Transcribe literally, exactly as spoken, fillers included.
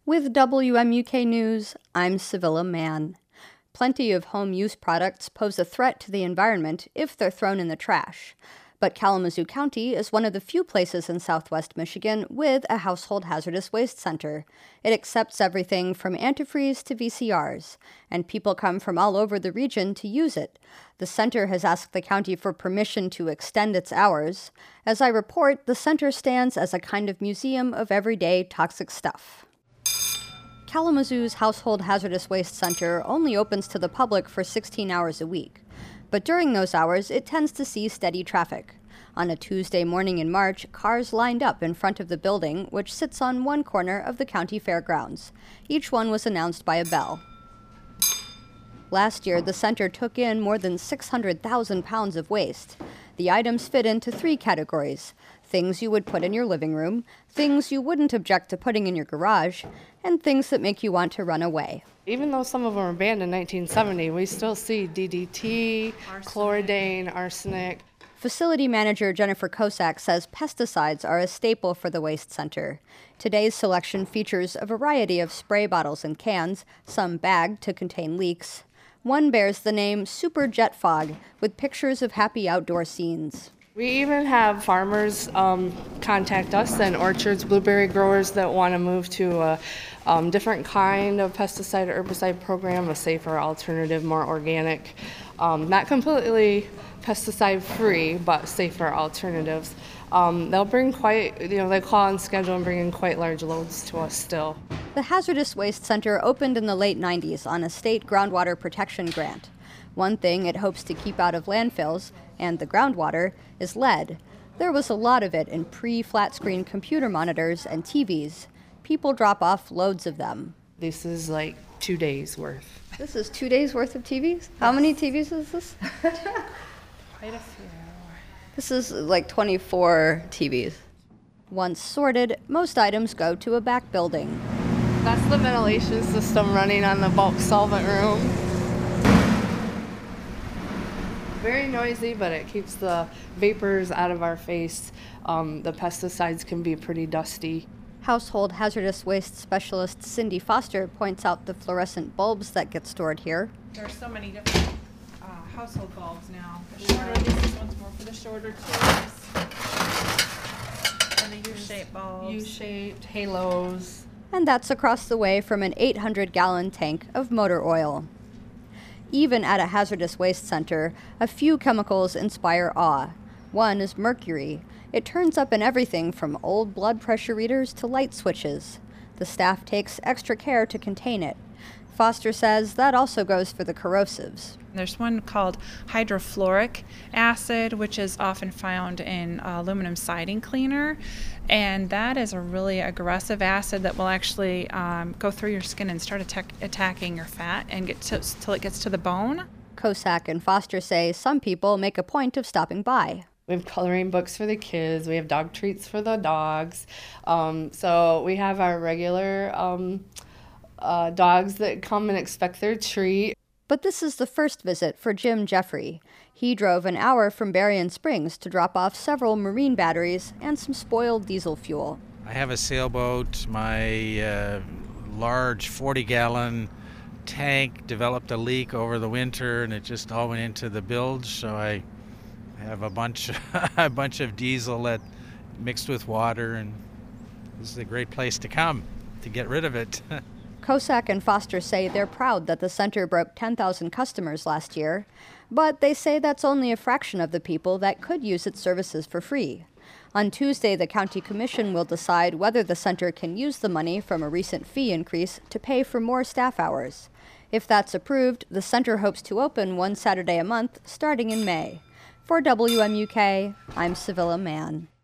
With W M U K News, I'm Civilla Mann. Plenty of home use products pose a threat to the environment if they're thrown in the trash. But Kalamazoo County is one of the few places in southwest Michigan with a household hazardous waste center. It accepts everything from antifreeze to V C Rs, and people come from all over the region to use it. The center has asked the county for permission to extend its hours. As I report, the center stands as a kind of museum of everyday toxic stuff. Kalamazoo's Household Hazardous Waste Center only opens to the public for sixteen hours a week. But during those hours, it tends to see steady traffic. On a Tuesday morning in March, cars lined up in front of the building, which sits on one corner of the county fairgrounds. Each one was announced by a bell. Last year, the center took in more than six hundred thousand pounds of waste. The items fit into three categories: things you would put in your living room, things you wouldn't object to putting in your garage, and things that make you want to run away. Even though some of them were banned in nineteen seventy, we still see D D T, arsenic. Chlordane, arsenic. Facility manager Jennifer Kosak says pesticides are a staple for the waste center. Today's selection features a variety of spray bottles and cans, some bagged to contain leaks. One bears the name Super Jet Fog, with pictures of happy outdoor scenes. We even have farmers um, contact us and orchards, blueberry growers that want to move to a um, different kind of pesticide or herbicide program, a safer alternative, more organic, um, not completely pesticide free, but safer alternatives. Um, they'll bring quite, you know, they call and schedule and bring in quite large loads to us still. The Hazardous Waste Center opened in the late nineties on a state groundwater protection grant. One thing it hopes to keep out of landfills, and the groundwater, is lead. There was a lot of it in pre-flat screen computer monitors and T Vs. People drop off loads of them. This is like two days worth. This is two days worth of T Vs? How many T Vs is this? Quite a few. This is like twenty-four T Vs. Once sorted, most items go to a back building. That's the ventilation system running on the bulk solvent room. Very noisy, but it keeps the vapors out of our face. Um, the pesticides can be pretty dusty. Household hazardous waste specialist Cindy Foster points out the fluorescent bulbs that get stored here. There are so many different uh, household bulbs now. The shorter, this one's more for the shorter tubes. And the U-shaped bulbs. U-shaped, halos. And that's across the way from an eight hundred gallon tank of motor oil. Even at a hazardous waste center, a few chemicals inspire awe. One is mercury. It turns up in everything from old blood pressure readers to light switches. The staff takes extra care to contain it. Foster says that also goes for the corrosives. There's one called hydrofluoric acid, which is often found in uh, aluminum siding cleaner. And that is a really aggressive acid that will actually um, go through your skin and start attack attacking your fat and get to, till it gets to the bone. Kosak and Foster say some people make a point of stopping by. We have coloring books for the kids. We have dog treats for the dogs. Um, so we have our regular um, uh, dogs that come and expect their treat. But this is the first visit for Jim Jeffrey. He drove an hour from Berrien Springs to drop off several marine batteries and some spoiled diesel fuel. I have a sailboat. My uh, large forty gallon tank developed a leak over the winter, and it just all went into the bilge. So I have a bunch, a bunch of diesel that mixed with water, and this is a great place to come to get rid of it. Kosak and Foster say they're proud that the center broke ten thousand customers last year, but they say that's only a fraction of the people that could use its services for free. On Tuesday, the county commission will decide whether the center can use the money from a recent fee increase to pay for more staff hours. If that's approved, the center hopes to open one Saturday a month starting in May. For W M U K, I'm Civilla Mann.